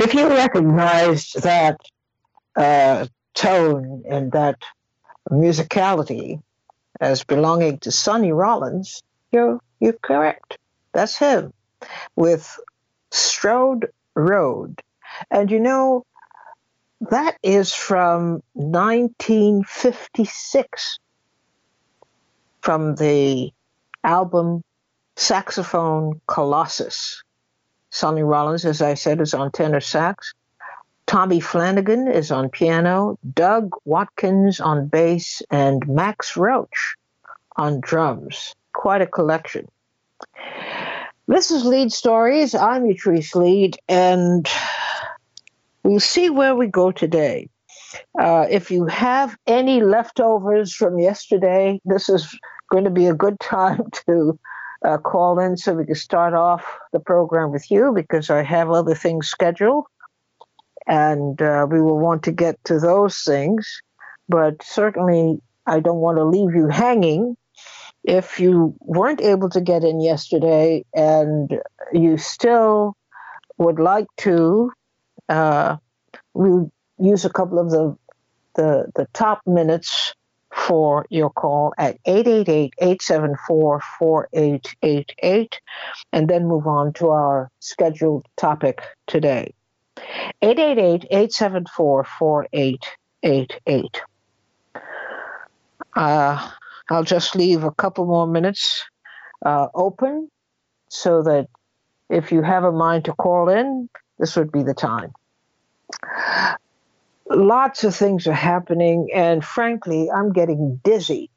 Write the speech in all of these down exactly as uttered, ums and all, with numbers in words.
If you recognize that uh, tone and that musicality as belonging to Sonny Rollins, you're, you're correct. That's him with Strode Road. And you know, that is from nineteen fifty-six, from the album Saxophone Colossus. Sonny Rollins, as I said, is on tenor sax. Tommy Flanagan is on piano, Doug Watkins on bass, and Max Roach on drums. Quite a collection. This is Lead Stories. I'm Utrice Lead, and we'll see where we go today. Uh, if you have any leftovers from yesterday, this is going to be a good time to uh, call in so we can start off the program with you, because I have other things scheduled, and uh, we will want to get to those things. But certainly, I don't want to leave you hanging. If you weren't able to get in yesterday and you still would like to, uh, we'll use a couple of the, the, the top minutes for your call at eight eight eight, eight seven four, four eight eight eight, and then move on to our scheduled topic today. eight eight eight, eight seven four, four eight eight eight. Uh, I'll just leave a couple more minutes uh, open so that if you have a mind to call in, this would be the time. Lots of things are happening, and frankly, I'm getting dizzy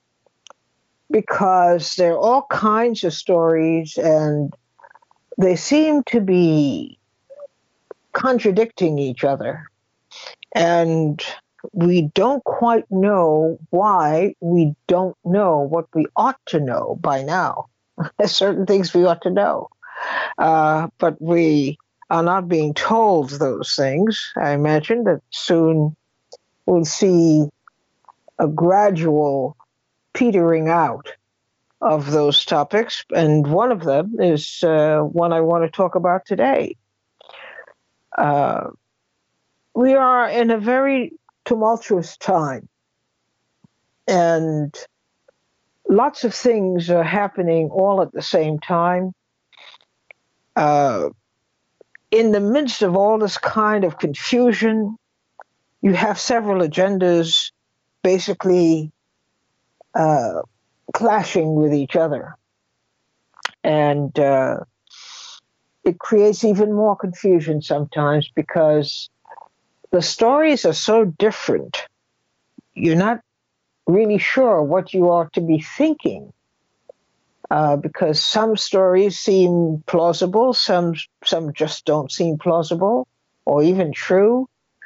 because there are all kinds of stories, and they seem to be contradicting each other. And we don't quite know why we don't know what we ought to know by now. There's certain things we ought to know, uh, but we are not being told those things. I imagine that soon we'll see a gradual petering out of those topics, and one of them is uh, one I want to talk about today. Uh, we are in a very tumultuous time, and lots of things are happening all at the same time. Uh, in the midst of all this kind of confusion, you have several agendas basically uh, clashing with each other. And uh, it creates even more confusion sometimes because the stories are so different. You're not really sure what you ought to be thinking, uh, because some stories seem plausible, some some just don't seem plausible or even true.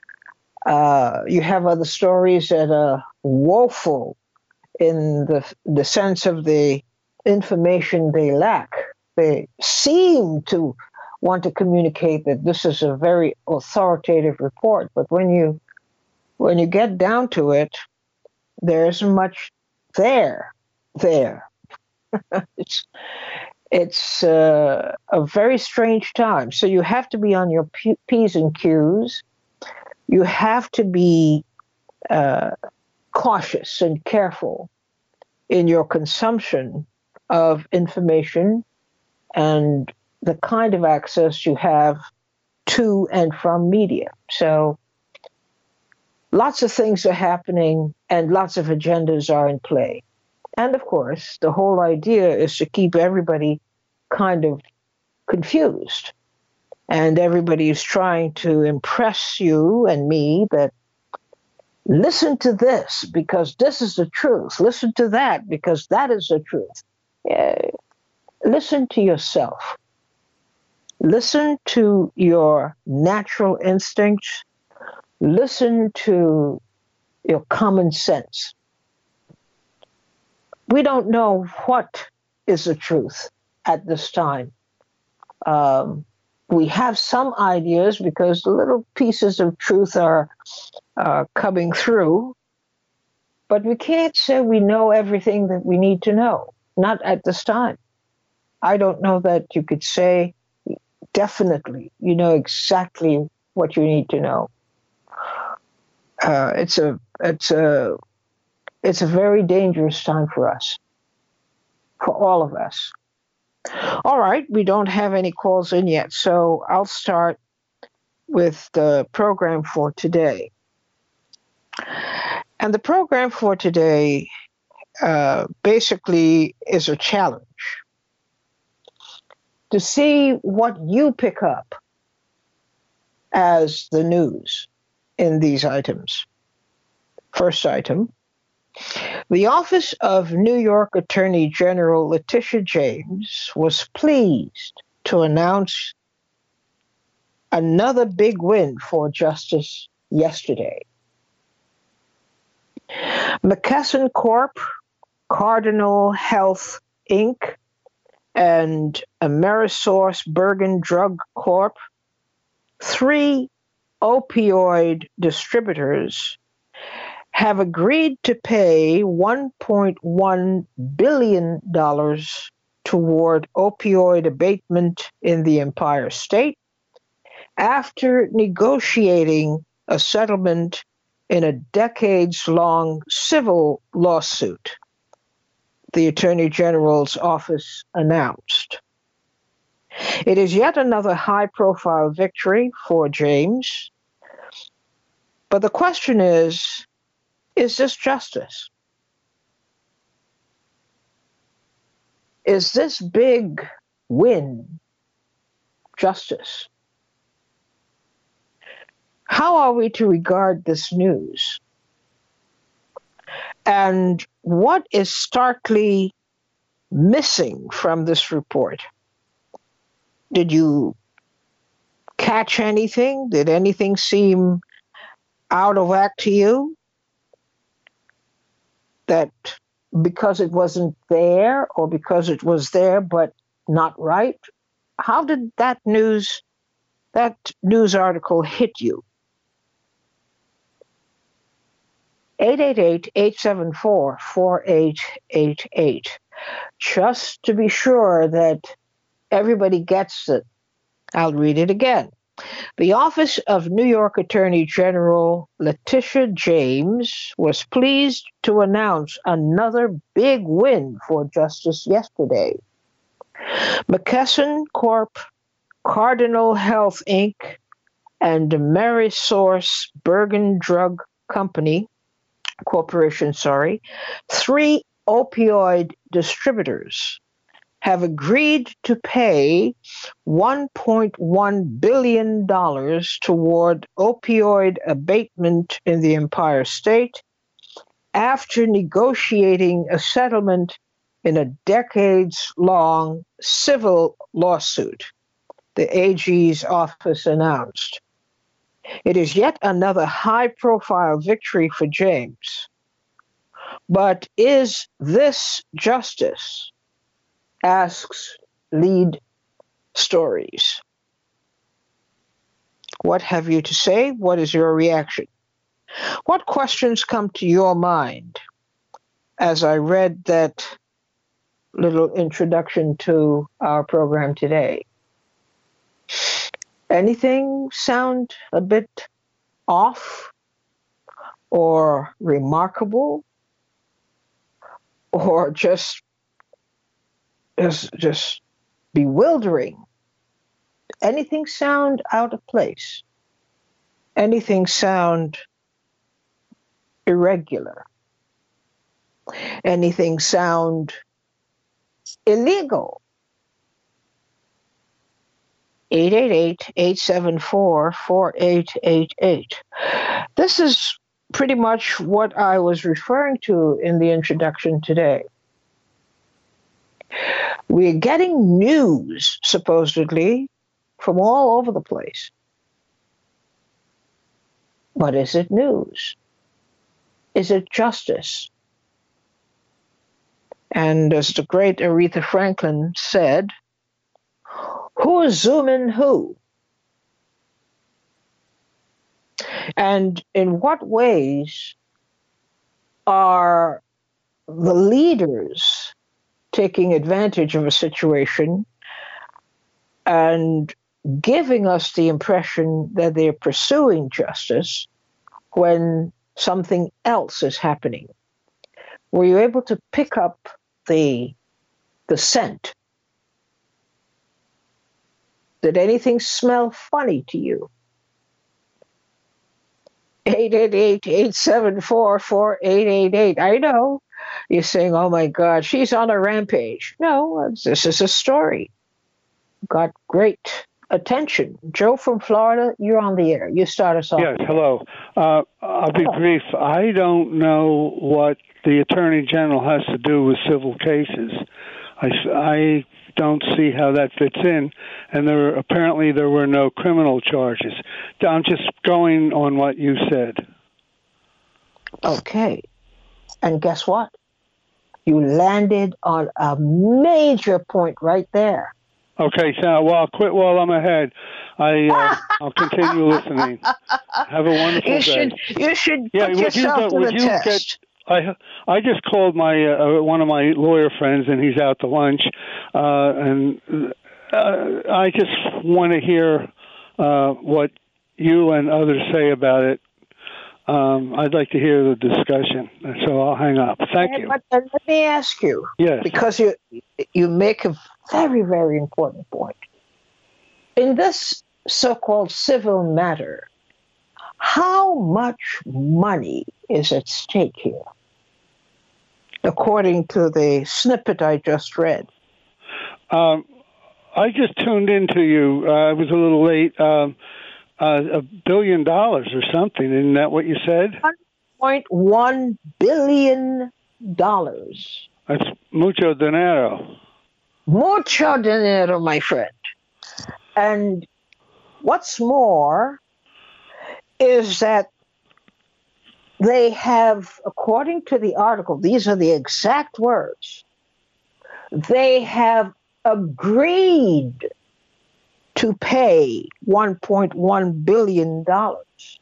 Uh, you have other stories that are woeful in the the sense of the information they lack. They seem to want to communicate that this is a very authoritative report, but when you when you get down to it, there isn't much there. There, it's it's uh, a very strange time. So you have to be on your P- P's and Q's. You have to be uh, cautious and careful in your consumption of information and the kind of access you have to and from media. So lots of things are happening and lots of agendas are in play. And of course, the whole idea is to keep everybody kind of confused. And everybody is trying to impress you and me that listen to this because this is the truth. Listen to that because that is the truth. Yeah. Listen to yourself. Listen to your natural instincts. Listen to your common sense. We don't know what is the truth at this time. Um, we have some ideas because the little pieces of truth are uh, coming through, but we can't say we know everything that we need to know, not at this time. I don't know that you could say definitely. You know exactly what you need to know. Uh, it's a it's a it's a very dangerous time for us, for all of us. All right, we don't have any calls in yet, so I'll start with the program for today. And the program for today uh, basically is a challenge to see what you pick up as the news in these items. First item: the Office of New York Attorney General Letitia James was pleased to announce another big win for justice yesterday. McKesson Corp, Cardinal Health Incorporated, and AmerisourceBergen Drug Corp, three opioid distributors, have agreed to pay one point one billion dollars toward opioid abatement in the Empire State after negotiating a settlement in a decades-long civil lawsuit, the Attorney General's office announced. It is yet another high-profile victory for James, but the question is, is this justice? Is this big win justice? How are we to regard this news? And what is starkly missing from this report? Did you catch anything? Did anything seem out of whack to you? That because it wasn't there, or because it was there but not right? How did that news, that news article hit you? eight eight eight, eight seven four, four eight eight eight. Just to be sure that everybody gets it, I'll read it again. The Office of New York Attorney General Letitia James was pleased to announce another big win for justice yesterday. McKesson Corp, Cardinal Health Incorporated, and AmerisourceBergen Drug Company Corporation, sorry, three opioid distributors, have agreed to pay one point one billion dollars toward opioid abatement in the Empire State after negotiating a settlement in a decades-long civil lawsuit, the A G's office announced. It is yet another high-profile victory for James. But is this justice? Asks Lead Stories. What have you to say? What is your reaction? What questions come to your mind as I read that little introduction to our program today? Anything sound a bit off or remarkable or just just, just bewildering? Anything sound out of place? Anything sound irregular? Anything sound illegal? eight eight eight, eight seven four, four eight eight eight. This is pretty much what I was referring to in the introduction today. We're getting news, supposedly, from all over the place. But is it news? Is it justice? And as the great Aretha Franklin said, who is zooming who? And in what ways are the leaders taking advantage of a situation and giving us the impression that they're pursuing justice when something else is happening. Were you able to pick up the the scent? Did anything smell funny to you? eight eight eight, eight seven four, four eight eight eight. I know. You're saying, oh my God, she's on a rampage. No, this is a story. Got great attention. Joe from Florida, you're on the air. You start us off. Yes, hello. Uh, I'll be hello. brief. I don't know what the Attorney General has to do with civil cases. I, I don't see how that fits in, and there apparently there were no criminal charges. I'm just going on what you said. Okay. And guess what? You landed on a major point right there. Okay, so well, I'll quit while I'm ahead. I uh, I'll continue listening. Have a wonderful you day. Should, you should yeah, put would yourself you, to would the you test. Get, I I just called my uh, one of my lawyer friends, and he's out to lunch, uh, and uh, I just want to hear uh, what you and others say about it. Um, I'd like to hear the discussion, so I'll hang up. Thank and, you. But uh, let me ask you, yes. because you you make a very, very important point. In this so-called civil matter, how much money is at stake here, according to the snippet I just read? Um, I just tuned into you. Uh, I was a little late. Um, uh, a billion dollars or something. Isn't that what you said? one point one billion dollars. That's mucho dinero. Mucho dinero, my friend. And what's more is that they have, according to the article, these are the exact words, they have agreed to pay one point one billion dollars.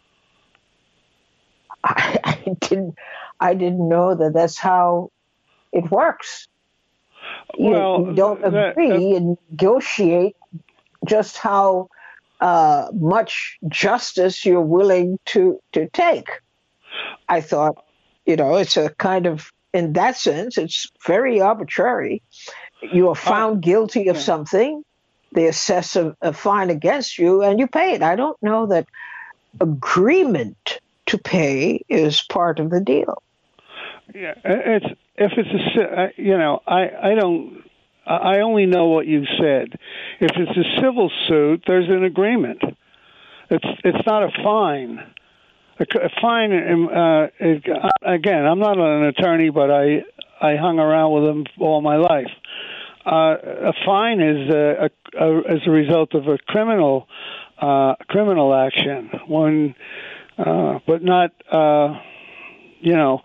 I, I didn't I didn't know that that's how it works. Well, you, you don't that, agree uh, and negotiate just how uh, much justice you're willing to, to take. I thought, you know, it's a kind of, in that sense, it's very arbitrary. You are found uh, guilty of yeah. something, they assess a, a fine against you, and you pay it. I don't know that agreement to pay is part of the deal. Yeah, it's if it's a you know I I don't I only know what you said. If it's a civil suit, there's an agreement. It's it's not a fine. A, a fine. Uh, it, again, I'm not an attorney, but I I hung around with them all my life. Uh, a fine is a, a, a, as a result of a criminal uh, criminal action. One, uh, but not uh, you know.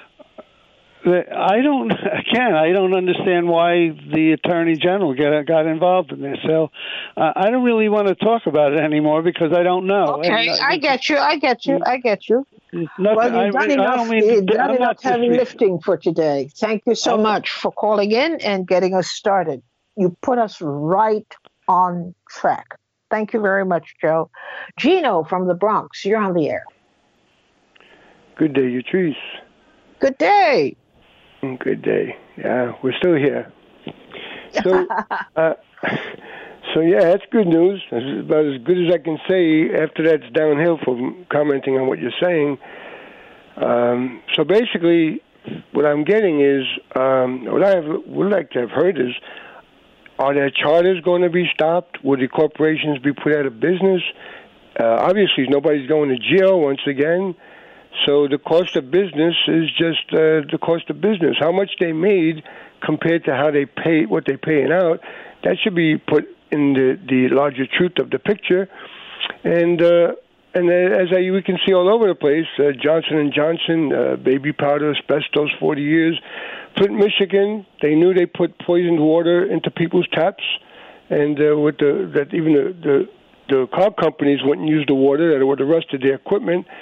I don't, again, I don't understand why the Attorney General get, got involved in this. So uh, I don't really want to talk about it anymore because I don't know. Okay, and, uh, I get you, I get you, I get you. Nothing, well, you've done I, enough, I don't mean you've to, done I'm enough heavy dis- lifting for today. Thank you so I'm, much for calling in and getting us started. You put us right on track. Thank you very much, Joe. Gino from the Bronx, you're on the air. Good day, Yatrice. Good day. Good day. Yeah, we're still here. So, uh, so yeah, that's good news. That's about as good as I can say after that's downhill from commenting on what you're saying. Um, so basically, what I'm getting is, um, what I have, would like to have heard is, are their charters going to be stopped? Will the corporations be put out of business? Uh, obviously, nobody's going to jail once again. So the cost of business is just uh, the cost of business. How much they made compared to how they pay, what they're paying out, that should be put in the, the larger truth of the picture. And uh, and as I, we can see all over the place, uh, Johnson and Johnson, uh, baby powder, asbestos, forty years. Flint, Michigan, they knew they put poisoned water into people's taps, and uh, with the that even the, the the car companies wouldn't use the water; that it would have rusted their equipment.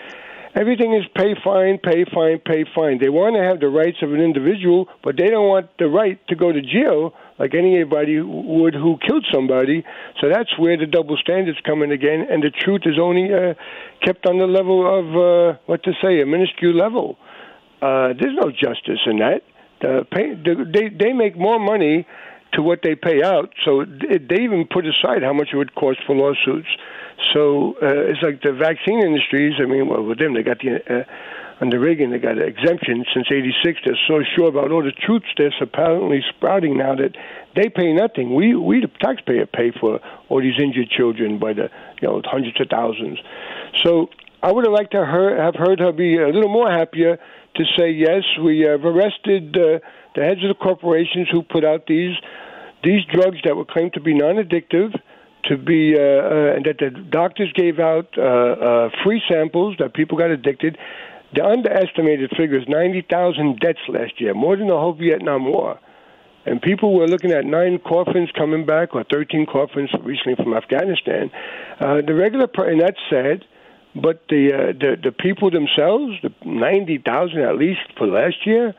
Everything is pay, fine, pay, fine, pay, fine. They want to have the rights of an individual, but they don't want the right to go to jail like anybody would who killed somebody. So that's where the double standards come in again, and the truth is only uh, kept on the level of, uh, what to say, a minuscule level. Uh, there's no justice in that. The pay, the, they, they make more money to what they pay out, so they even put aside how much it would cost for lawsuits. So uh, it's like the vaccine industries. I mean, well, with them, they got the uh, under Reagan, they got an exemption since eighty-six. They're so sure about all the truths they're apparently sprouting now that they pay nothing. We, we the taxpayer, pay for all these injured children by the you know hundreds of thousands. So I would have liked to her, have heard her be a little more happier to say yes. We have arrested uh, the heads of the corporations who put out these these drugs that were claimed to be non-addictive. To be, uh, uh, and that the doctors gave out uh, uh, free samples that people got addicted. The underestimated figure is ninety thousand deaths last year, more than the whole Vietnam War. And people were looking at nine coffins coming back, or thirteen coffins recently from Afghanistan. Uh, the regular, and that's sad, but the, uh, the, the people themselves, the ninety thousand at least for last year,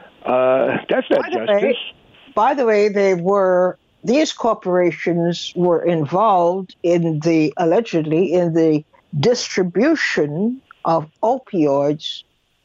uh, that's not by justice. Way, by the way, they were... These corporations were involved in the, allegedly, in the distribution of opioids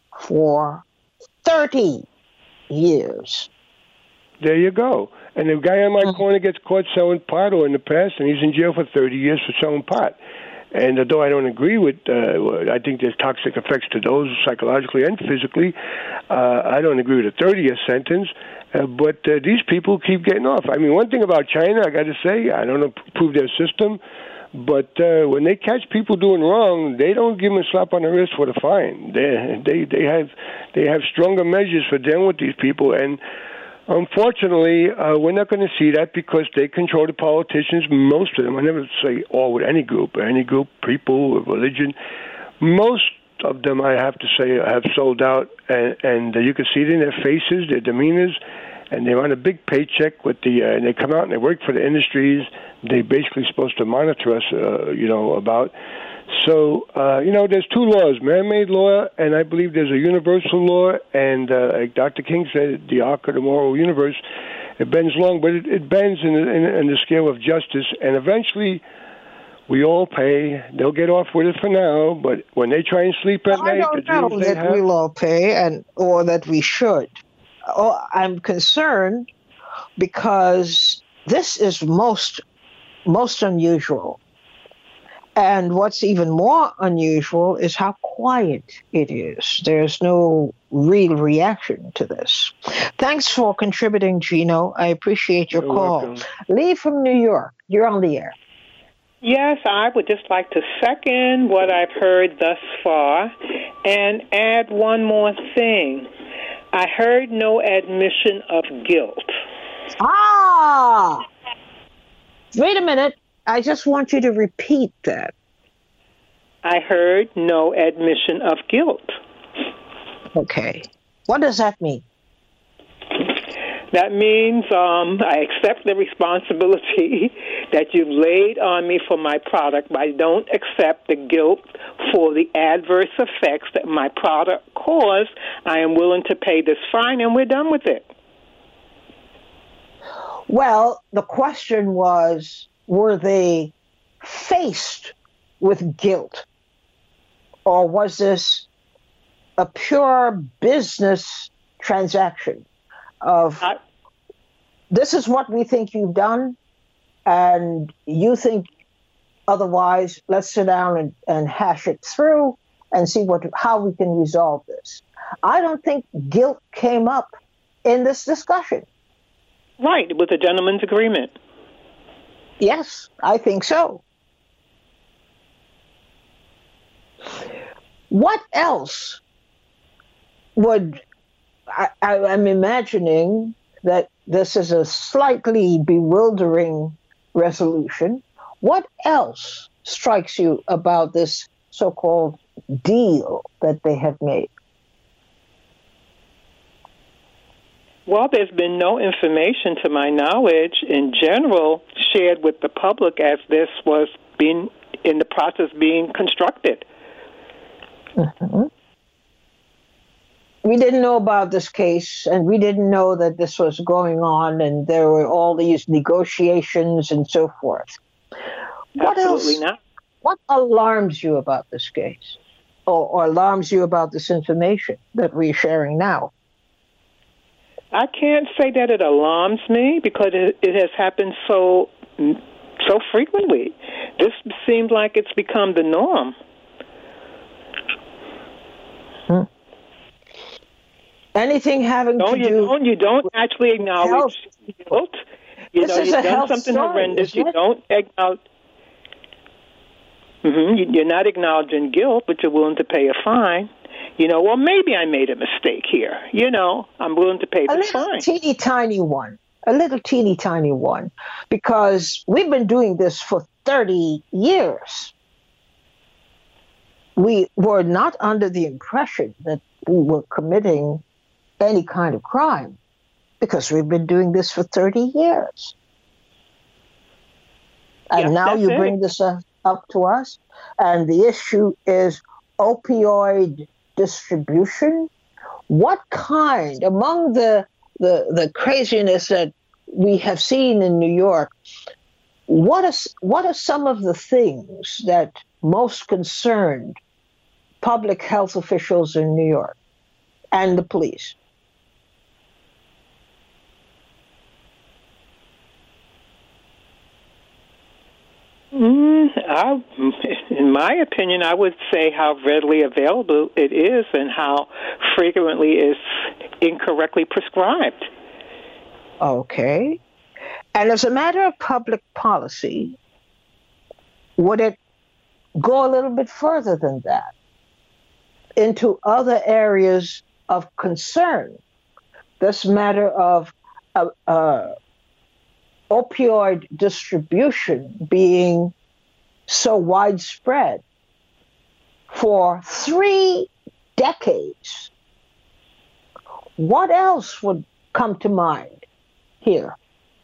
for thirty years. There you go. And the guy on my mm-hmm. corner gets caught selling pot, or in the past, and he's in jail for thirty years for selling pot. And although I don't agree with, uh, I think there's toxic effects to those psychologically and physically, uh, I don't agree with a thirty-year sentence. Uh, but uh, these people keep getting off. I mean, one thing about China, I got to say, I don't approve their system, but uh, when they catch people doing wrong, they don't give them a slap on the wrist for the fine. They they they have they have stronger measures for dealing with these people, and unfortunately, uh, we're not going to see that because they control the politicians. Most of them, I never say all with any group, or any group, people, religion. Most of them, I have to say, have sold out, and, and uh, you can see it in their faces, their demeanors, and they're on a big paycheck with the, uh, and they come out and they work for the industries they're basically supposed to monitor us, uh, you know, about. So, uh, you know, there's two laws, man-made law, and I believe there's a universal law, and uh, like Doctor King said, the arc of the moral universe, it bends long, but it, it bends in, in, in the scale of justice, and eventually we all pay. They'll get off with it for now, but when they try and sleep at I night, don't the know dreams they that have, we'll all pay, and or that we should. Oh, I'm concerned because this is most most unusual. And what's even more unusual is how quiet it is. There's no real reaction to this. Thanks for contributing, Gino. I appreciate your You're call. welcome. Lee from New York, you're on the air. Yes, I would just like to second what I've heard thus far and add one more thing. I heard no admission of guilt. Ah! Wait a minute. I just want you to repeat that. I heard no admission of guilt. Okay. What does that mean? That means um, I accept the responsibility that you've laid on me for my product, but I don't accept the guilt for the adverse effects that my product caused. I am willing to pay this fine, and we're done with it. Well, the question was, were they faced with guilt? Or was this a pure business transaction of, I, this is what we think you've done, and you think otherwise, let's sit down and, and hash it through and see what how we can resolve this. I don't think guilt came up in this discussion. Right, it was a gentleman's agreement. Yes, I think so. What else would, I, I, I'm imagining that this is a slightly bewildering resolution. What else strikes you about this so-called deal that they have made? Well, there's been no information, to my knowledge, in general, shared with the public as this was being in the process being constructed. Mm-hmm. We didn't know about this case, and we didn't know that this was going on, and there were all these negotiations and so forth. What Absolutely else? not. What alarms you about this case, or, or alarms you about this information that we're sharing now? I can't say that it alarms me because it, it has happened so so frequently. This seems like it's become the norm. Hmm. Anything having don't, to you do don't you don't actually acknowledge guilt. You this know, is you've a done health something story, horrendous. You it? don't acknowledge. Mm-hmm. You're not acknowledging guilt, but you're willing to pay a fine. You know, well, maybe I made a mistake here. You know, I'm willing to pay the a little fine. teeny tiny one, a little teeny tiny one, because we've been doing this for thirty years. We were not under the impression that we were committing any kind of crime because we've been doing this for thirty years. And Yeah, now you it. bring this uh, up to us, and the issue is opioid distribution. What kind, among the, the, the craziness that we have seen in New York, what is what are some of the things that most concerned public health officials in New York and the police? Mm, I, in my opinion, I would say how readily available it is and how frequently it's incorrectly prescribed. Okay. And as a matter of public policy, would it go a little bit further than that into other areas of concern? This matter of uh, uh, opioid distribution being so widespread for three decades. What else would come to mind here?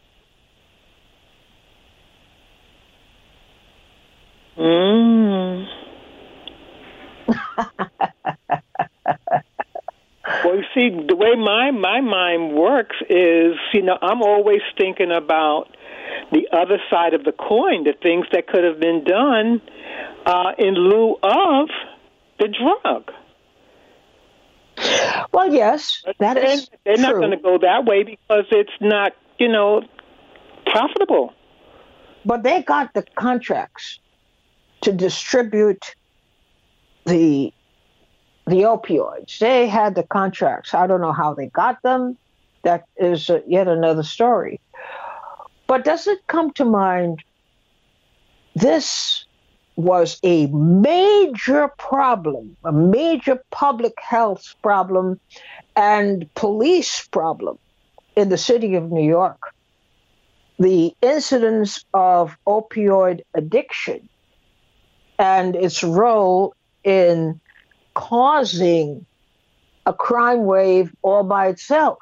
Mm. Well, you see, the way my, my mind works is, you know, I'm always thinking about the other side of the coin, the things that could have been done uh, in lieu of the drug. Well, yes, that they're, is They're true. not going to go that way because it's not, you know, profitable. But they got the contracts to distribute the the opioids. They had the contracts. I don't know how they got them. That is uh, yet another story. But does it come to mind this was a major problem, a major public health problem and police problem in the city of New York? The incidence of opioid addiction and its role in causing a crime wave all by itself.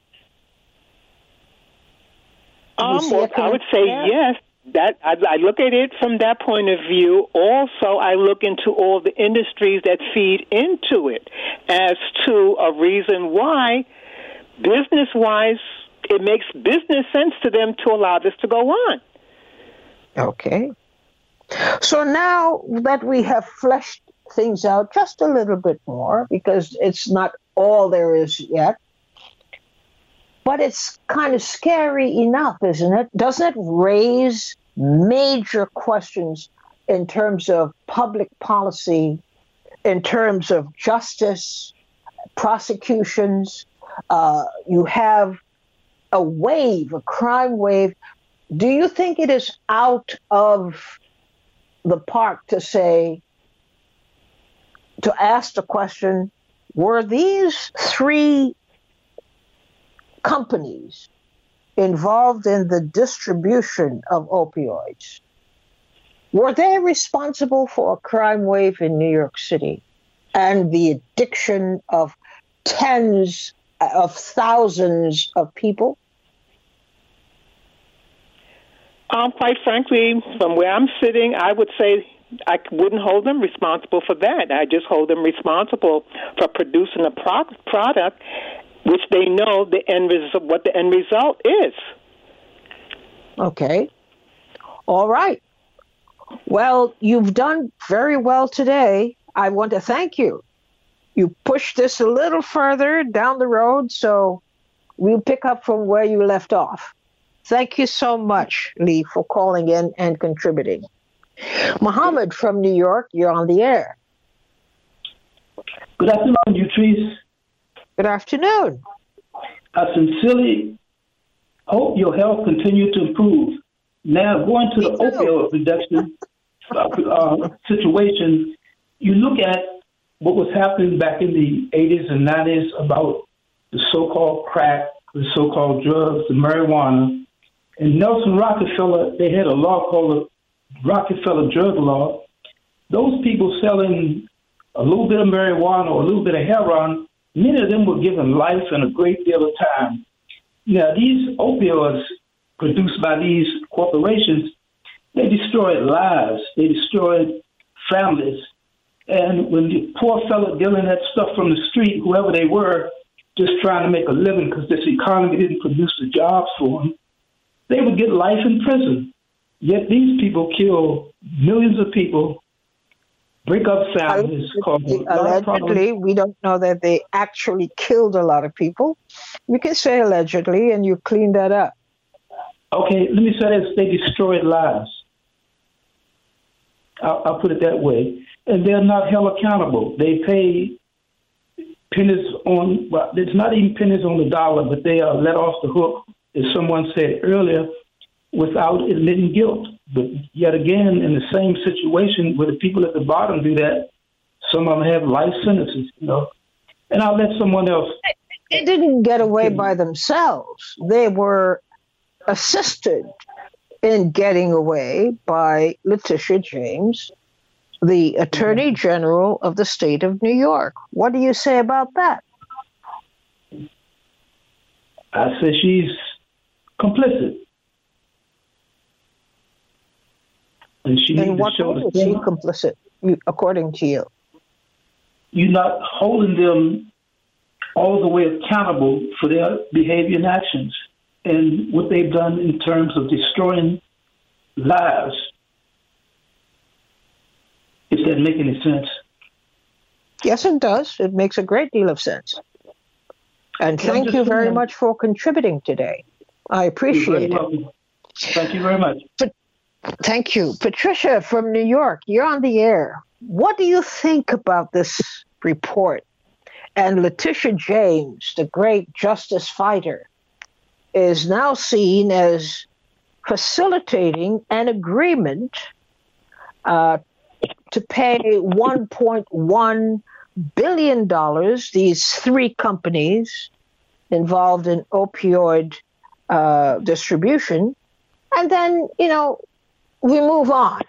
Um, well, I would say yes. That I, I look at it from that point of view. Also, I look into all the industries that feed into it as to a reason why, business-wise, it makes business sense to them to allow this to go on. Okay. So now that we have fleshed things out just a little bit more, because it's not all there is yet, but it's kind of scary enough, isn't it? Doesn't it raise major questions in terms of public policy, in terms of justice, prosecutions? Uh, you have a wave, a crime wave. Do you think it is out of the park to say, to ask the question, were these three companies involved in the distribution of opioids, were they responsible for a crime wave in New York City and the addiction of tens of thousands of people? Um, quite frankly, from where I'm sitting, I would say I wouldn't hold them responsible for that. I just hold them responsible for producing a pro- product which they know the end result, what the end result is. Okay. All right. Well, you've done very well today. I want to thank you. You pushed this a little further down the road, so we'll pick up from where you left off. Thank you so much, Lee, for calling in and contributing. Mohammed from New York, you're on the air. Good afternoon, Utrice. Good afternoon. I sincerely hope your health continues to improve. Now, going to the opioid reduction uh, situation, you look at what was happening back in the eighties and nineties about the so-called crack, the so-called drugs, the marijuana. And Nelson Rockefeller, they had a law called the Rockefeller drug law. Those people selling a little bit of marijuana or a little bit of heroin, many of them were given life and a great deal of time. Now, these opioids produced by these corporations, they destroyed lives. They destroyed families. And when the poor fellow dealing that stuff from the street, whoever they were, just trying to make a living because this economy didn't produce the jobs for them, they would get life in prison. Yet these people kill millions of people, break up families. Allegedly, allegedly, we don't know that they actually killed a lot of people. You can say allegedly, and you clean that up. Okay, let me say this. They destroyed lives. I'll, I'll put it that way. And they're not held accountable. They pay pennies on, well, it's not even pennies on the dollar, but they are let off the hook, as someone said earlier, without admitting guilt. But yet again, in the same situation where the people at the bottom do that, some of them have life sentences, you know. And I'll let someone else. They didn't get away by themselves. They were assisted in getting away by Letitia James, the Attorney General of the state of New York. What do you say about that? I say she's complicit. And she In needs what to show way the is she thing. complicit, according to you? You're not holding them all the way accountable for their behavior and actions and what they've done in terms of destroying lives. If that make any sense. Yes, it does. It makes a great deal of sense. And thank you very much for contributing today. I appreciate it. Thank you very much. But thank you. Patricia from New York, you're on the air. What do you think about this report? And Letitia James, the great justice fighter, is now seen as facilitating an agreement uh, to pay one point one billion dollars, these three companies involved in opioid uh, distribution, and then, you know, we move on.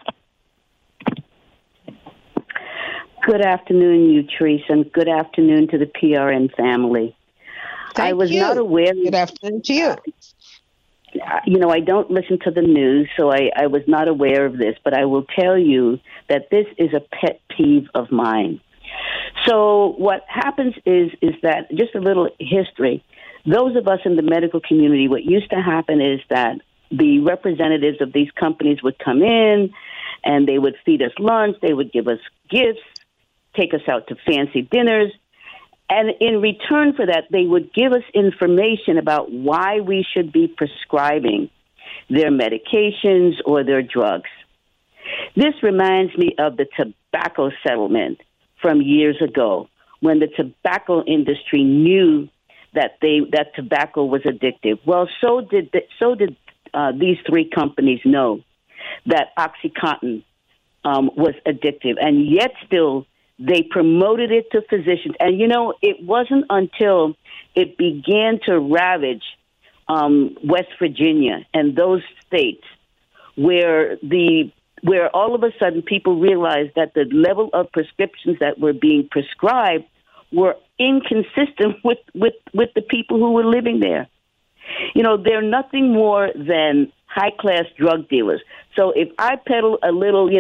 Good afternoon, Utrice, and good afternoon to the P R N family. Thank I was you. not aware. Good afternoon to you. You know, I don't listen to the news, so I, I was not aware of this, but I will tell you that this is a pet peeve of mine. So what happens is is that, just a little history, those of us in the medical community, what used to happen is that the representatives of these companies would come in and they would feed us lunch, they would give us gifts, take us out to fancy dinners. And in return for that, they would give us information about why we should be prescribing their medications or their drugs. This reminds me of the tobacco settlement from years ago, when the tobacco industry knew that they that tobacco was addictive. Well, so did the, so did uh, these three companies know that OxyContin um, was addictive, and yet still they promoted it to physicians. And, you know, it wasn't until it began to ravage um, West Virginia and those states where the where all of a sudden people realized that the level of prescriptions that were being prescribed were inconsistent with, with, with the people who were living there. You know, they're nothing more than high-class drug dealers. So if I peddle a little, you know,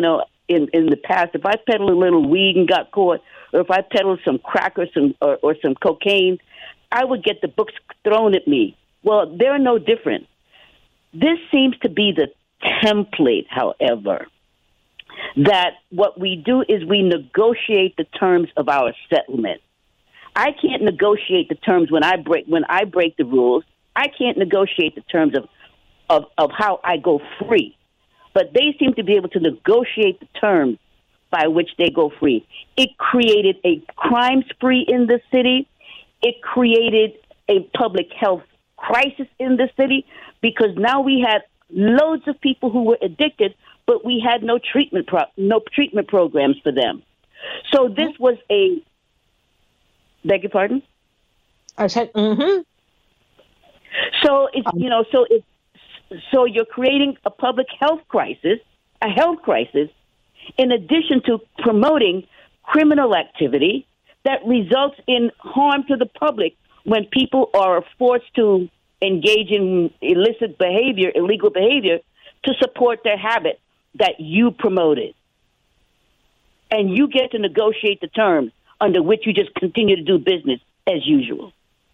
in, in the past, if I peddled a little weed and got caught, or if I peddled some crack or some or, or some cocaine, I would get the books thrown at me. Well, they're no different. This seems to be the template, however, that what we do is we negotiate the terms of our settlement. I can't negotiate the terms when I break when I break the rules. I can't negotiate the terms of, of, of how I go free. But they seem to be able to negotiate the terms by which they go free. It created a crime spree in the city. It created a public health crisis in the city because now we had loads of people who were addicted, but we had no treatment pro- no treatment programs for them. So this was a beg your pardon? I said, mm-hmm. So it's you know, so it's so you're creating a public health crisis, a health crisis, in addition to promoting criminal activity that results in harm to the public when people are forced to engage in illicit behavior, illegal behavior, to support their habit that you promoted. And you get to negotiate the terms under which you just continue to do business as usual.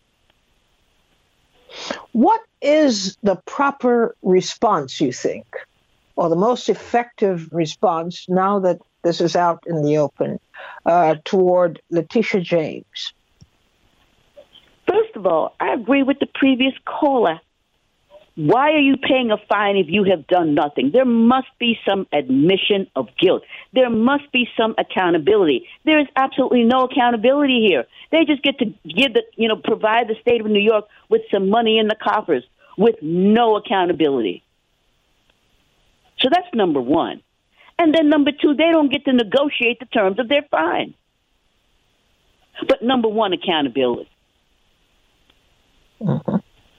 What is the proper response, you think, or the most effective response now that this is out in the open uh, toward Letitia James? First of all, I agree with the previous caller. Why are you paying a fine if you have done nothing? There must be some admission of guilt. There must be some accountability. There is absolutely no accountability here. They just get to give the, you know, provide the state of New York with some money in the coffers with no accountability. So that's number one. And then number two, they don't get to negotiate the terms of their fine. But number one, accountability. Mm-hmm.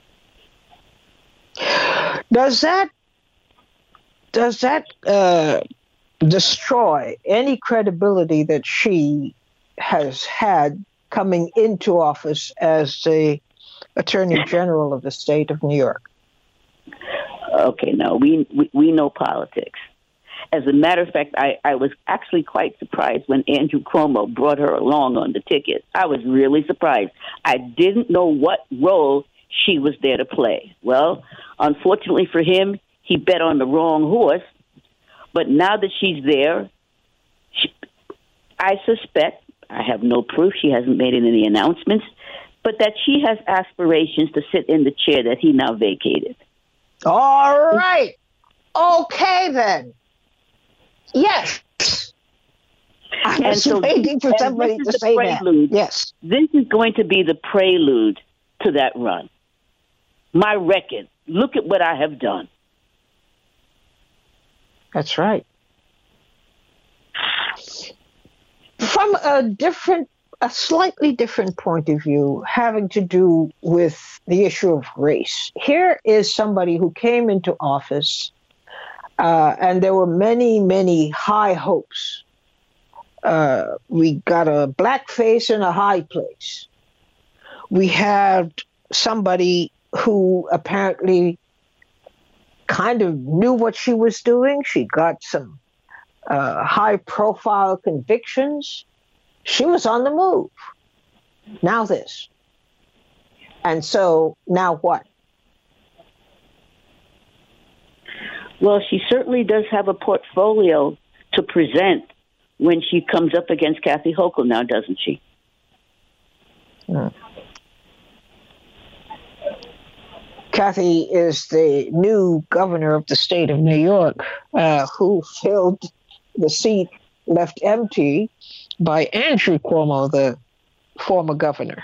Does that does that uh, destroy any credibility that she has had coming into office as the Attorney General of the state of New York? Okay, no, we we, we know politics. As a matter of fact, I, I was actually quite surprised when Andrew Cuomo brought her along on the ticket. I was really surprised. I didn't know what role she was there to play. Well, unfortunately for him, he bet on the wrong horse. But now that she's there, she, I suspect, I have no proof, she hasn't made any announcements, but that she has aspirations to sit in the chair that he now vacated. All right. Okay, then. Yes. I was so, waiting for somebody to say prelude. that. Yes. This is going to be the prelude to that run. My record. Look at what I have done. That's right. From a different, a slightly different point of view, having to do with the issue of race. Here is somebody who came into office, uh, and there were many, many high hopes. Uh, we got a black face in a high place. We had somebody who apparently kind of knew what she was doing. She got some uh, high-profile convictions. She was on the move. Now this. And so now what? Well, she certainly does have a portfolio to present when she comes up against Kathy Hochul now, doesn't she? Hmm. Kathy is the new governor of the state of New York, uh, who filled the seat left empty by Andrew Cuomo, the former governor.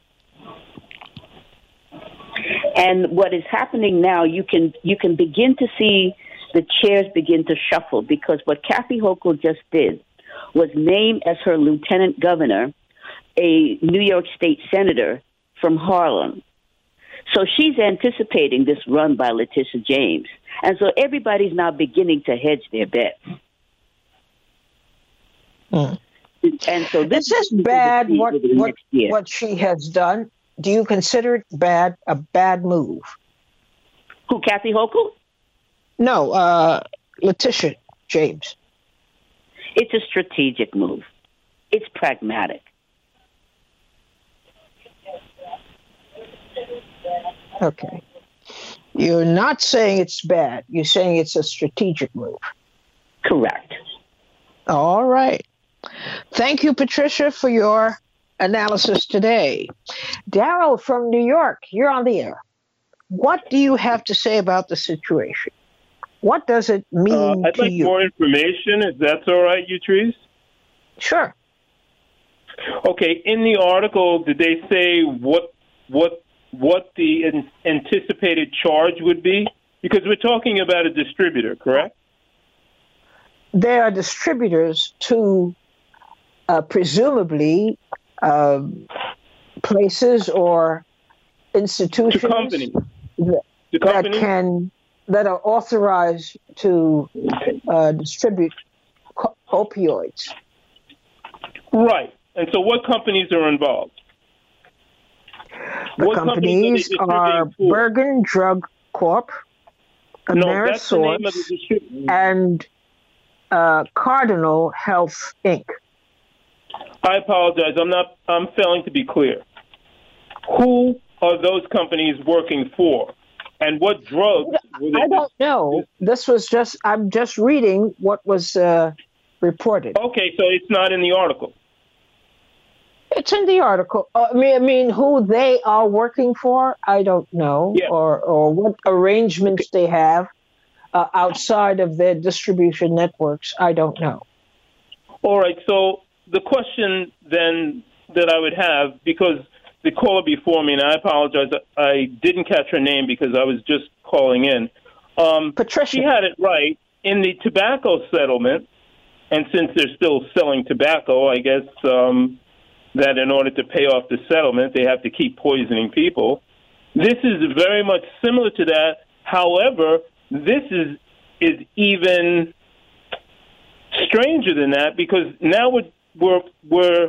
And what is happening now, you can you can begin to see the chairs begin to shuffle, because what Kathy Hochul just did was name as her lieutenant governor a New York State senator from Harlem. So she's anticipating this run by Letitia James. And so everybody's now beginning to hedge their bets. Hmm. And so this is this bad, what, what, what she has done? Do you consider it bad, a bad move? Who, Kathy Hochul? No, uh, Letitia James. It's a strategic move. It's pragmatic. Okay. You're not saying it's bad. You're saying it's a strategic move. Correct. All right. Thank you, Patricia, for your analysis today. Daryl from New York, you're on the air. What do you have to say about the situation? What does it mean uh, I'd to like you? more information, if that's all right, Utrice. Sure. Okay. In the article, did they say what what what the an- anticipated charge would be? Because we're talking about a distributor, correct? They are distributors to uh, presumably uh, places or institutions To companies. that, To that companies? can that are authorized to uh, distribute co- opioids. Right. And so what companies are involved? The What companies companies are they are distributing for? Bergen Drug Corp, No, that's the name of the Amerisource, distributor. and uh, Cardinal Health Incorporated. I apologize. I'm not. I'm failing to be clear. Who are those companies working for, and what drugs? Were they I don't know. This was just, I'm just reading what was uh, reported. Okay, so it's not in the article. It's in the article. Uh, I mean, I mean, who they are working for, I don't know, Yeah. or or what arrangements they have uh, outside of their distribution networks. I don't know. All right. So the question then that I would have, because the caller before me, and I apologize, I didn't catch her name because I was just calling in. Um, Patricia. She had it right. In the tobacco settlement, and since they're still selling tobacco, I guess um, that in order to pay off the settlement, they have to keep poisoning people. This is very much similar to that. However, this is is even stranger than that, because now we're we're, we're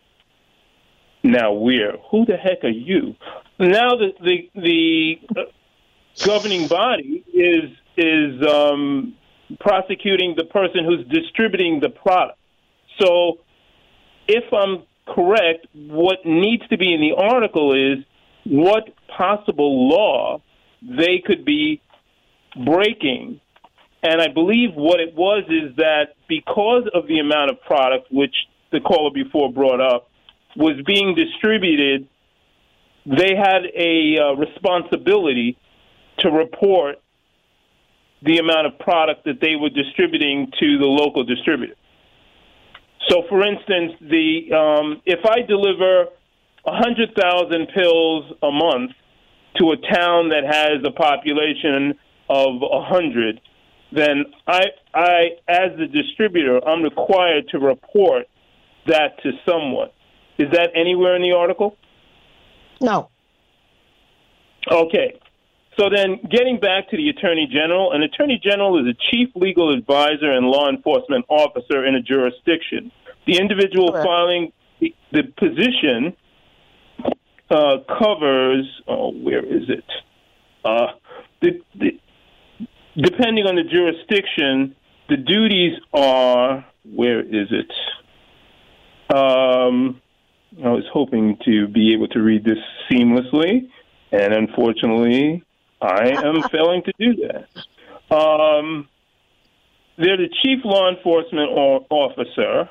now we're who the heck are you? Now the the, the uh, governing body is is um, prosecuting the person who's distributing the product. So, if I'm correct, what needs to be in the article is what possible law they could be breaking. And I believe what it was is that because of the amount of product, which the caller before brought up, was being distributed, they had a uh, responsibility to report the amount of product that they were distributing to the local distributor. So, for instance, the um, if I deliver one hundred thousand pills a month to a town that has a population of one hundred, then I, I, as the distributor, I'm required to report that to someone. Is that anywhere in the article? No. Okay. So then getting back to the Attorney General, an Attorney General is a chief legal advisor and law enforcement officer in a jurisdiction. The individual Correct. filing the, the position uh, covers, oh, where is it? Uh, the, the, depending on the jurisdiction, the duties are, where is it? Um, I was hoping to be able to read this seamlessly, and unfortunately, I am failing to do that. Um, they're the chief law enforcement o- officer.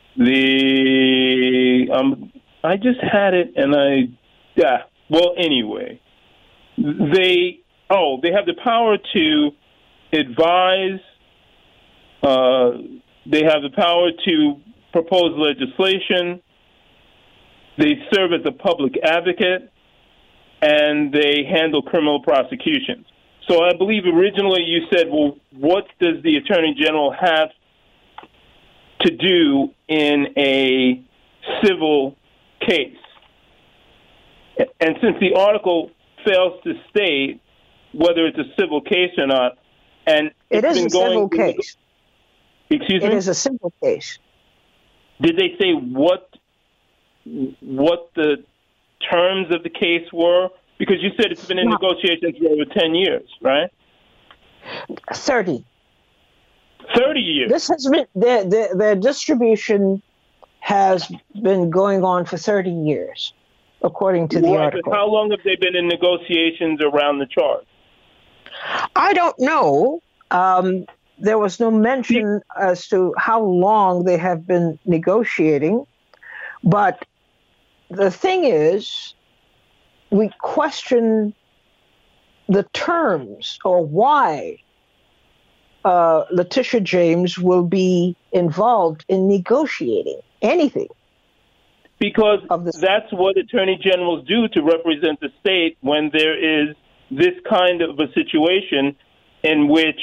The um, I just had it, and I yeah. Well, anyway, they oh they have the power to advise. Uh, they have the power to propose legislation. They serve as a public advocate, and they handle criminal prosecutions. So I believe originally you said, well, what does the Attorney General have to do in a civil case? And since the article fails to state whether it's a civil case or not, and It it's is been a going civil case. Excuse It me? is a civil case. Did they say what what the terms of the case were? Because you said it's been in No. negotiations for over ten years, right? thirty. thirty years. This has been their, their, their distribution has been going on for thirty years, according to the right, article. But how long have they been in negotiations around the charge? I don't know. Um, there was no mention as to how long they have been negotiating. But the thing is, we question the terms or why uh, Letitia James will be involved in negotiating anything. Because that's what attorney generals do to represent the state when there is this kind of a situation in which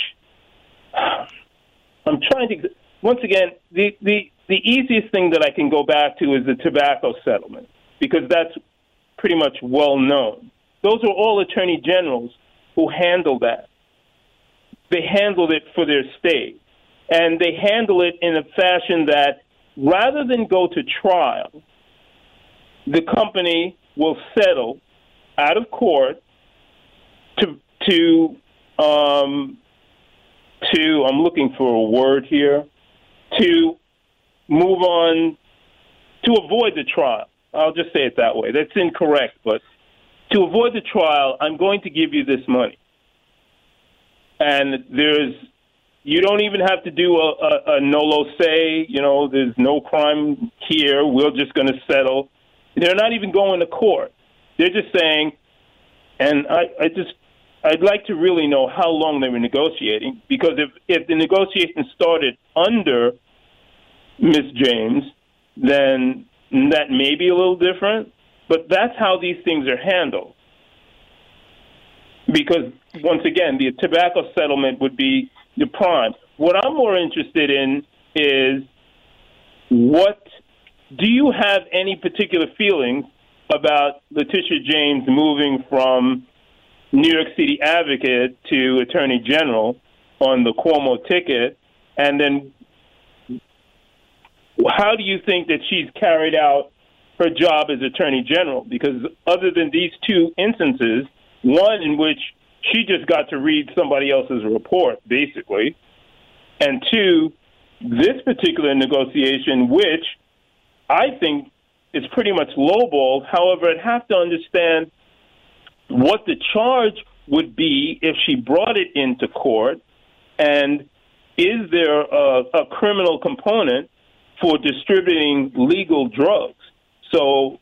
I'm trying to, once again, the, the, the easiest thing that I can go back to is the tobacco settlement, because that's pretty much well known. Those are all attorney generals who handle that. They handled it for their state, and they handle it in a fashion that rather than go to trial, the company will settle out of court to to um, to I'm looking for a word here to move on to avoid the trial. I'll just say it that way. That's incorrect, but to avoid the trial, I'm going to give you this money, and there's you don't even have to do a, a, a nolo se. You know, there's no crime here. We're just going to settle. They're not even going to court. They're just saying, and I, I just, I'd like to really know how long they were negotiating, because if, if the negotiation started under Miss James, then that may be a little different, but that's how these things are handled. Because, once again, the tobacco settlement would be the prime. What I'm more interested in is what... Do you have any particular feelings about Letitia James moving from New York City advocate to attorney general on the Cuomo ticket? And then how do you think that she's carried out her job as attorney general? Because other than these two instances, one in which she just got to read somebody else's report, basically, and two, this particular negotiation, which I think it's pretty much lowballed. However, I'd have to understand what the charge would be if she brought it into court, and is there a, a criminal component for distributing legal drugs? So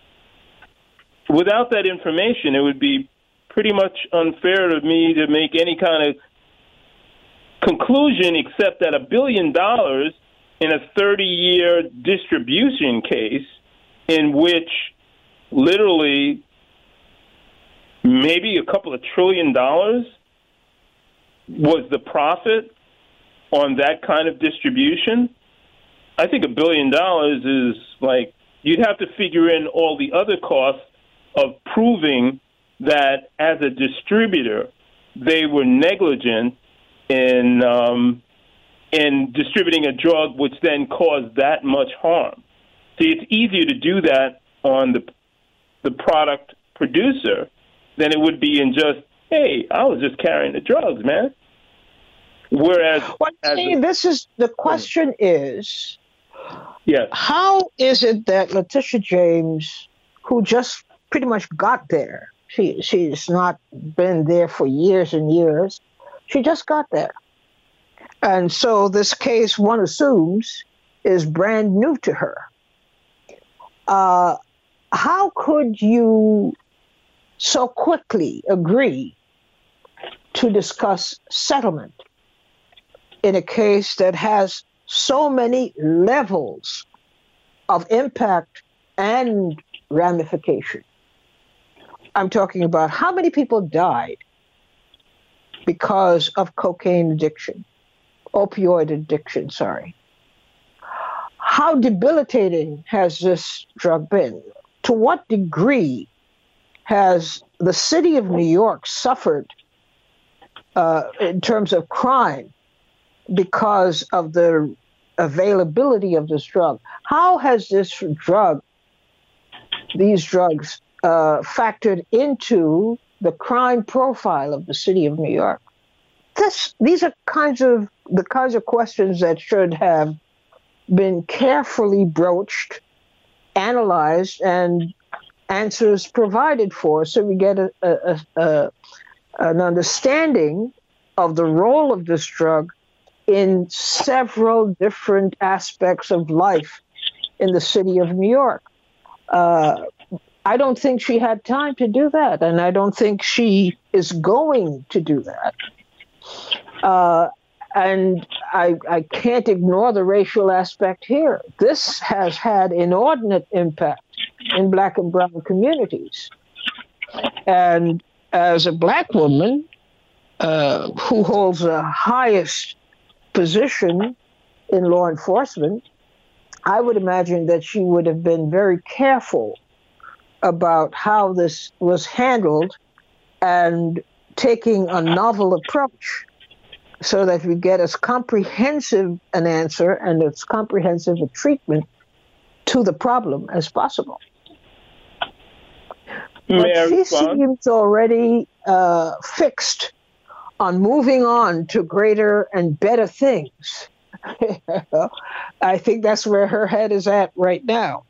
without that information, it would be pretty much unfair to me to make any kind of conclusion except that a billion dollars in a thirty-year distribution case in which literally maybe a couple of trillion dollars was the profit on that kind of distribution, I think a billion dollars is like, you'd have to figure in all the other costs of proving that as a distributor, they were negligent in um, in distributing a drug which then caused that much harm. See, it's easier to do that on the the product producer than it would be in just, hey, I was just carrying the drugs, man. Whereas, well, see, a, this is the question is, yes. How is it that Letitia James, who just pretty much got there, she she's not been there for years and years, she just got there. And so this case, one assumes, is brand new to her. Uh, how could you so quickly agree to discuss settlement in a case that has so many levels of impact and ramification? I'm talking about how many people died because of cocaine addiction. Opioid addiction, sorry. How debilitating has this drug been? To what degree has the city of New York suffered uh, in terms of crime because of the availability of this drug? How has this drug, these drugs, uh, factored into the crime profile of the city of New York? this, these are kinds of the kinds of questions that should have been carefully broached, analyzed, and answers provided for, so we get a, a, a, an understanding of the role of this drug in several different aspects of life in the city of New York. Uh, I don't think she had time to do that, and I don't think she is going to do that. Uh, and I, I can't ignore the racial aspect here. This has had inordinate impact in Black and brown communities. And as a Black woman uh, who holds the highest position in law enforcement, I would imagine that she would have been very careful about how this was handled and taking a novel approach so that we get as comprehensive an answer and as comprehensive a treatment to the problem as possible. May but she seems already uh, fixed on moving on to greater and better things. I think that's where her head is at right now.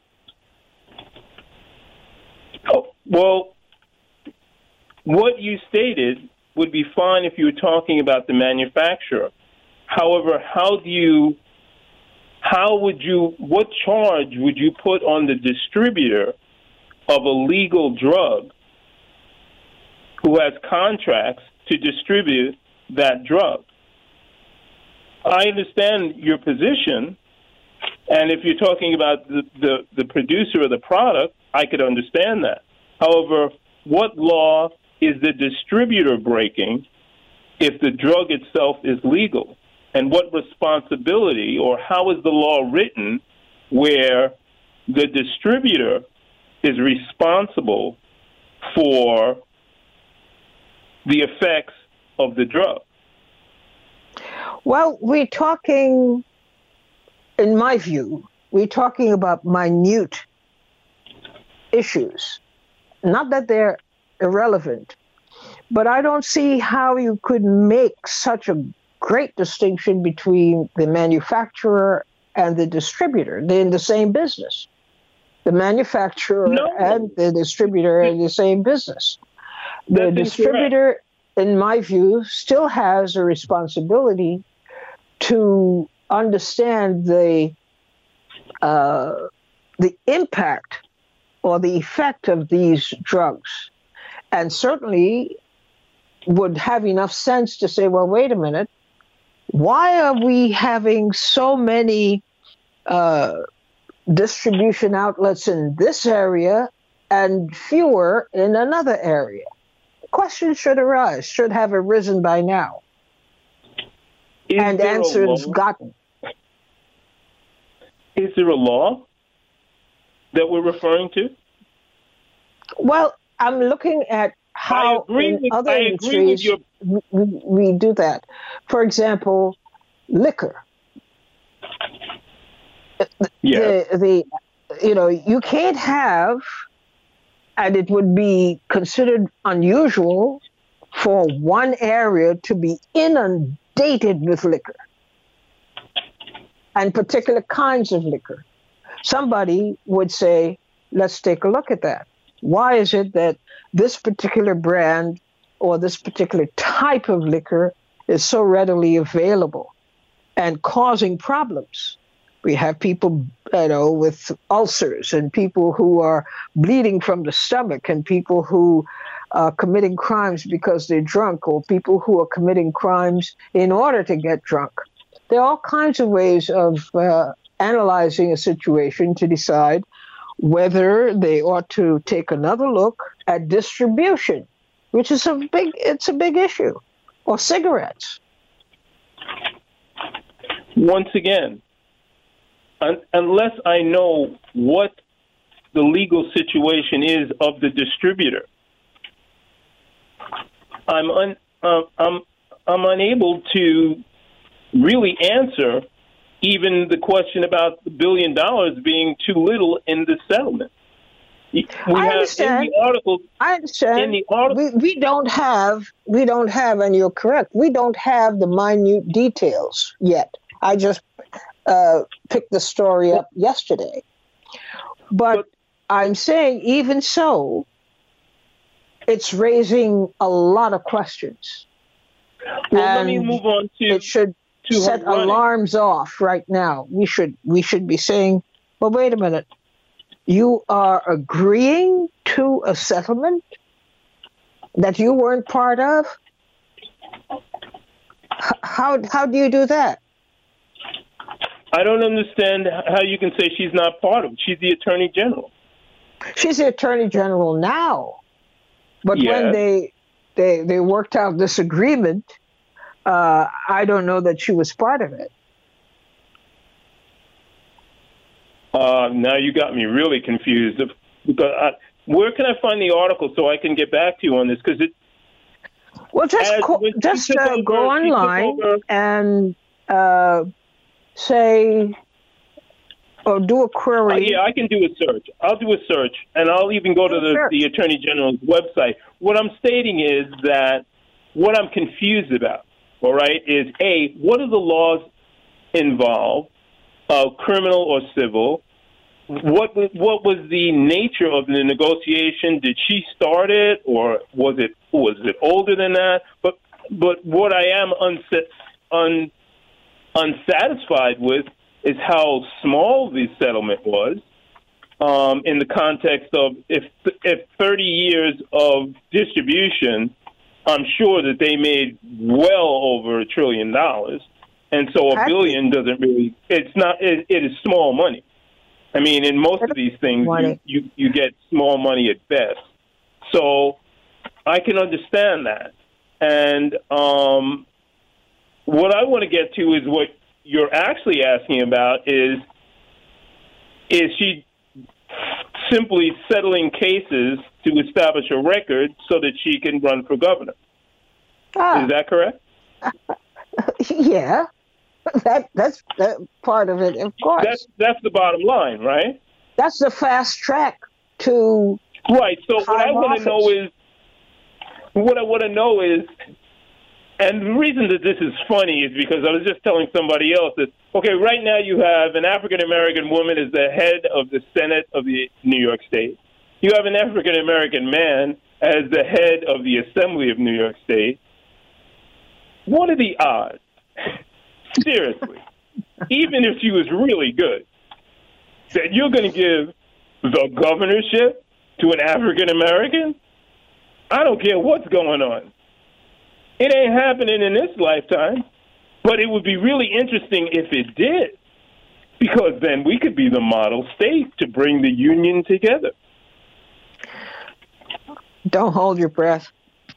Oh, well, what you stated would be fine if you were talking about the manufacturer. However, how do you, how would you, what charge would you put on the distributor of a legal drug who has contracts to distribute that drug? I understand your position, and if you're talking about the, the, the producer of the product, I could understand that. However, what law is the distributor breaking if the drug itself is legal? And what responsibility, or how is the law written where the distributor is responsible for the effects of the drug? Well, we're talking, in my view, we're talking about minute issues. Not that they're irrelevant, but I don't see how you could make such a great distinction between the manufacturer and the distributor. They're in the same business. The manufacturer no. and the distributor are in the same business. The That's distributor, incorrect. in my view, still has a responsibility to understand the uh, the impact or the effect of these drugs, and certainly would have enough sense to say, well, wait a minute, why are we having so many uh, distribution outlets in this area and fewer in another area? Questions should arise, should have arisen by now, Is and there a answers law? gotten. Is there a law that we're referring to? Well, I'm looking at how I agree in with- other I agree with industries your- we, we do that. For example, liquor. Yes. The, the, you know, you can't have, and it would be considered unusual for one area to be inundated with liquor, and particular kinds of liquor. Somebody would say, let's take a look at that. Why is it that this particular brand or this particular type of liquor is so readily available and causing problems? We have people, you know, with ulcers, and people who are bleeding from the stomach, and people who are committing crimes because they're drunk, or people who are committing crimes in order to get drunk. There are all kinds of ways of uh, analyzing a situation to decide whether they ought to take another look at distribution, which is a big, it's a big issue, or cigarettes. Once again, un- unless I know what the legal situation is of the distributor, I'm un- uh, I'm I'm unable to really answer even the question about the billion dollars being too little in the settlement. We I have understand. in the article. I understand. In the article, we, we don't have, we don't have, and you're correct, we don't have the minute details yet. I just uh, picked the story up yesterday. But, but I'm saying, even so, it's raising a lot of questions. Well, and let me move on to. It should to set alarms off right now. We should we should be saying, well, wait a minute. You are agreeing to a settlement that you weren't part of? How how do you do that? I don't understand how you can say she's not part of it. She's the Attorney General. She's the Attorney General now. But yes. when they, they they worked out this agreement, uh, I don't know that she was part of it. Uh, now you got me really confused. Because I, where can I find the article so I can get back to you on this? Because it. Well, just co- just uh, over, go online and uh, say, or do a query. Uh, yeah, I can do a search. I'll do a search, and I'll even go to the, the Attorney General's website. What I'm stating is that what I'm confused about, all right, is A, what are the laws involved, uh, criminal or civil? What what was the nature of the negotiation? Did she start it, or was it was it older than that? But but what I am unsa- un, unsatisfied with is how small the settlement was um, in the context of if if thirty years of distribution, I'm sure that they made well over a trillion dollars, and so a billion doesn't really. It's not. It, it is small money. I mean, in most of these things, you, you, you get small money at best. So I can understand that. And um, what I want to get to is what you're actually asking about is, is she simply settling cases to establish a record so that she can run for governor? Ah. Is that correct? Yeah. That that's that part of it, of course. That's that's the bottom line, right? That's the fast track to right. So what I want to know is what I want to know is, and the reason that this is funny is because I was just telling somebody else that okay, right now you have an African American woman as the head of the Senate of the New York State. You have an African American man as the head of the Assembly of New York State. What are the odds? Seriously, even if she was really good, that you're going to give the governorship to an African American? I don't care what's going on. It ain't happening in this lifetime, but it would be really interesting if it did, because then we could be the model state to bring the union together. Don't hold your breath.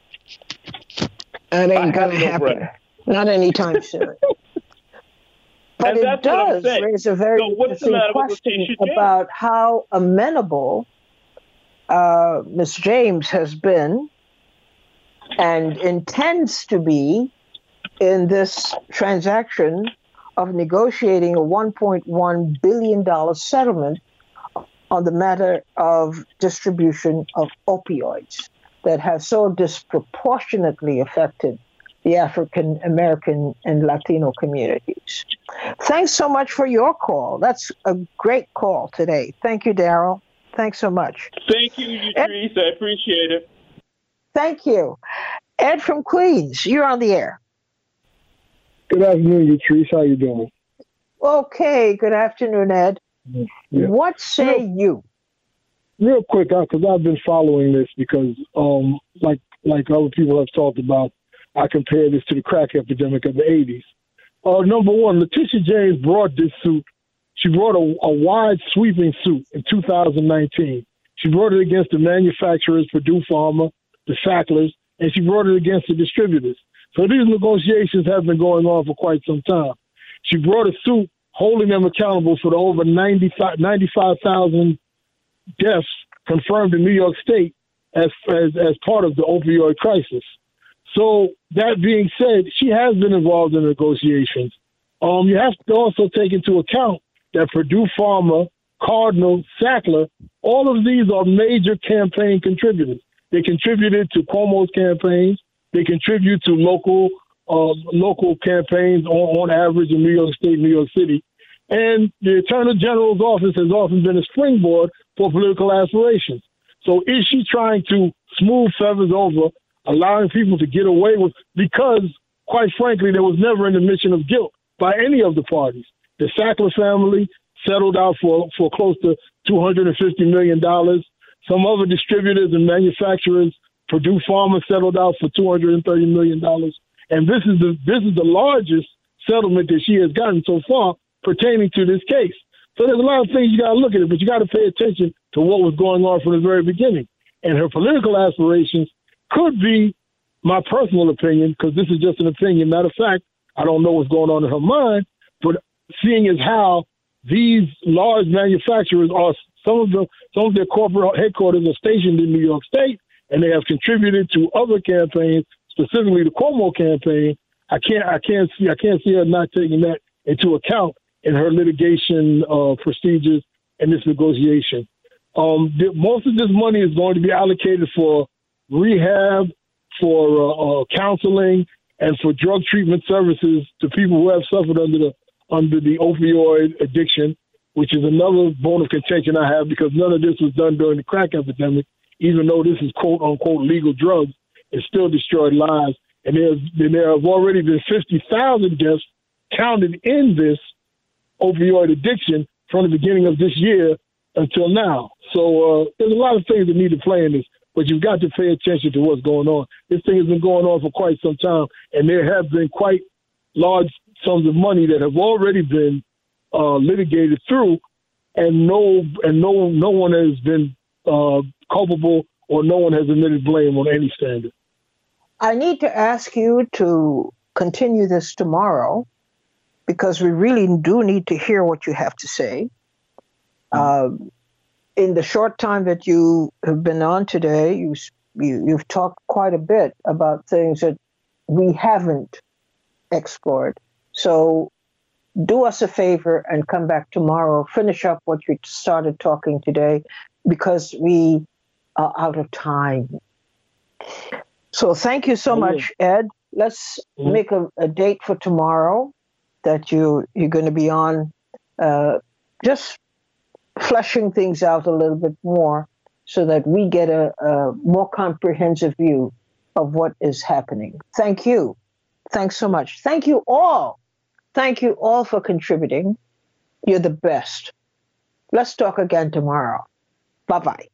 That ain't going to happen. Breath. Not anytime soon. But it does raise a very so interesting question about how amenable uh, Miz James has been and intends to be in this transaction of negotiating a one point one billion dollars settlement on the matter of distribution of opioids that has so disproportionately affected the African American and Latino communities. Thanks so much for your call. That's a great call today. Thank you, Daryl. Thanks so much. Thank you, Yatrice. I appreciate it. Thank you. Ed from Queens, you're on the air. Good afternoon, Yatrice. How you doing? Okay. Good afternoon, Ed. Yeah. What say real, you? Real quick, because I've been following this because, um, like like other people have talked about, I compare this to the crack epidemic of the eighties. Uh, number one, Letitia James brought this suit. She brought a, a wide sweeping suit in two thousand nineteen. She brought it against the manufacturers, Purdue Pharma, the Sacklers, and she brought it against the distributors. So these negotiations have been going on for quite some time. She brought a suit holding them accountable for the over ninety-five thousand deaths confirmed in New York State as, as, as part of the opioid crisis. So that being said, she has been involved in negotiations. Um, you have to also take into account that Purdue Pharma Cardinal, Sackler, all of these are major campaign contributors. They contributed to Cuomo's campaigns. They contribute to local uh, local campaigns on, on average in New York State, New York City. And the Attorney General's office has often been a springboard for political aspirations. So is she trying to smooth feathers over, allowing people to get away with, because, quite frankly, there was never an admission of guilt by any of the parties. The Sackler family settled out for, for close to two hundred fifty million dollars. Some other distributors and manufacturers, Purdue Pharma, settled out for two hundred thirty million dollars. And this is the this is the largest settlement that she has gotten so far pertaining to this case. So there's a lot of things you got to look at it, but you got to pay attention to what was going on from the very beginning. And her political aspirations could be, my personal opinion, because this is just an opinion, not a fact. I don't know what's going on in her mind, but seeing as how these large manufacturers are, some of the some of their corporate headquarters are stationed in New York State, and they have contributed to other campaigns, specifically the Cuomo campaign. I can't I can't see I can't see her not taking that into account in her litigation uh, procedures and this negotiation. Um, the, most of this money is going to be allocated for rehab, for uh, uh, counseling, and for drug treatment services to people who have suffered under the under the opioid addiction, which is another bone of contention I have, because none of this was done during the crack epidemic. Even though this is quote unquote legal drugs, it still destroyed lives. And there's, there have already been fifty thousand deaths counted in this opioid addiction from the beginning of this year until now. So uh, there's a lot of things that need to play in this, but you've got to pay attention to what's going on. This thing has been going on for quite some time, and there have been quite large sums of money that have already been uh, litigated through, and no, and no, no one has been uh, culpable, or no one has admitted blame on any standard. I need to ask you to continue this tomorrow, because we really do need to hear what you have to say. Mm-hmm. Uh, in the short time that you have been on today, you, you, you've talked quite a bit about things that we haven't explored. So do us a favor and come back tomorrow, finish up what you started talking today, because we are out of time. So thank you so much, Ed. Let's mm-hmm. make a, a date for tomorrow that you, you're going to be on, uh, just fleshing things out a little bit more so that we get a, a more comprehensive view of what is happening. Thank you. Thanks so much. Thank you all. Thank you all for contributing. You're the best. Let's talk again tomorrow. Bye-bye.